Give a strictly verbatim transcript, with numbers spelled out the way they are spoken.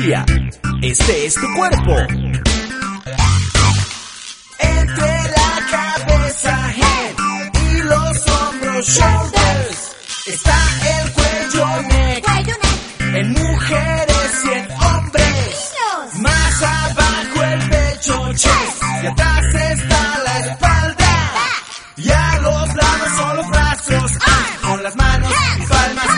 energía. Este es tu cuerpo. Entre la cabeza, head, y los hombros, shoulders, está el cuello, neck, Cuello, neck. en mujeres y en hombres. Niños. Más abajo el pecho, chest, y atrás está la espalda. Y a los lados son los brazos, ah, con las manos y palmas